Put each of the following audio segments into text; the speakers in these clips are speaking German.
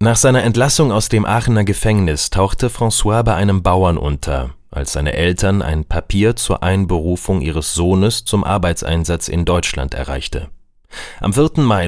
Nach seiner Entlassung aus dem Aachener Gefängnis tauchte François bei einem Bauern unter, als seine Eltern ein Papier zur Einberufung ihres Sohnes zum Arbeitseinsatz in Deutschland erreichte. Am 4. Mai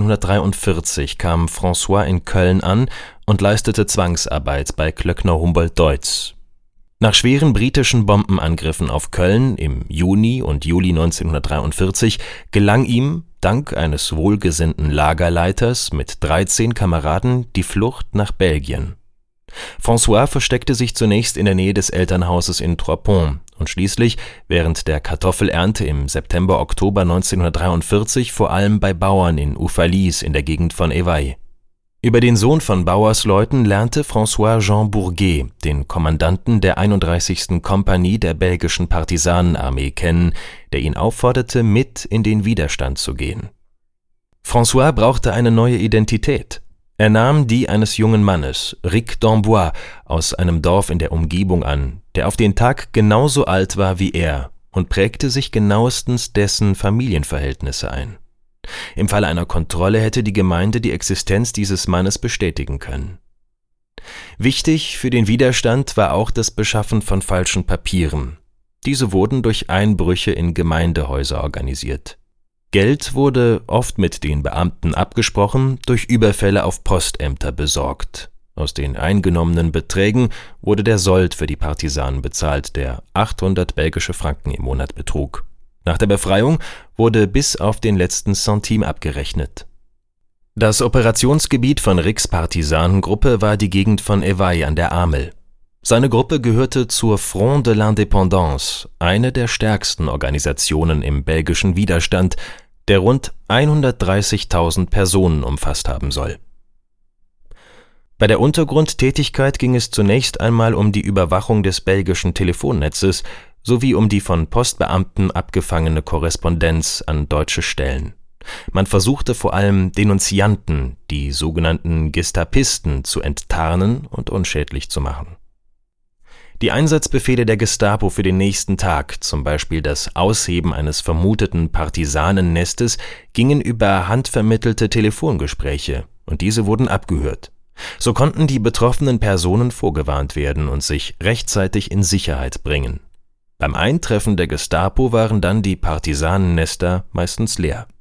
1943 kam François in Köln an und leistete Zwangsarbeit bei Klöckner-Humboldt-Deutz. Nach schweren britischen Bombenangriffen auf Köln im Juni und Juli 1943 gelang ihm, dank eines wohlgesinnten Lagerleiters mit 13 Kameraden, die Flucht nach Belgien. François versteckte sich zunächst in der Nähe des Elternhauses in Trois-Ponts und schließlich während der Kartoffelernte im September/Oktober 1943 vor allem bei Bauern in Uffalys in der Gegend von Évailles. Über den Sohn von Bauersleuten lernte François Jean Bourget, den Kommandanten der 31. Kompanie der belgischen Partisanenarmee, kennen, der ihn aufforderte, mit in den Widerstand zu gehen. François brauchte eine neue Identität. Er nahm die eines jungen Mannes, Ric d'Amboise, aus einem Dorf in der Umgebung an, der auf den Tag genauso alt war wie er und prägte sich genauestens dessen Familienverhältnisse ein. Im Falle einer Kontrolle hätte die Gemeinde die Existenz dieses Mannes bestätigen können. Wichtig für den Widerstand war auch das Beschaffen von falschen Papieren. Diese wurden durch Einbrüche in Gemeindehäuser organisiert. Geld wurde, oft mit den Beamten abgesprochen, durch Überfälle auf Postämter besorgt. Aus den eingenommenen Beträgen wurde der Sold für die Partisanen bezahlt, der 800 belgische Franken im Monat betrug. Nach der Befreiung wurde bis auf den letzten Centime abgerechnet. Das Operationsgebiet von Rics Partisanengruppe war die Gegend von Évailles an der Amel. Seine Gruppe gehörte zur Front de l'Indépendance, eine der stärksten Organisationen im belgischen Widerstand, der rund 130.000 Personen umfasst haben soll. Bei der Untergrundtätigkeit ging es zunächst einmal um die Überwachung des belgischen Telefonnetzes sowie um die von Postbeamten abgefangene Korrespondenz an deutsche Stellen. Man versuchte vor allem Denunzianten, die sogenannten Gestapisten, zu enttarnen und unschädlich zu machen. Die Einsatzbefehle der Gestapo für den nächsten Tag, zum Beispiel das Ausheben eines vermuteten Partisanennestes, gingen über handvermittelte Telefongespräche und diese wurden abgehört. So konnten die betroffenen Personen vorgewarnt werden und sich rechtzeitig in Sicherheit bringen. Beim Eintreffen der Gestapo waren dann die Partisanennester meistens leer.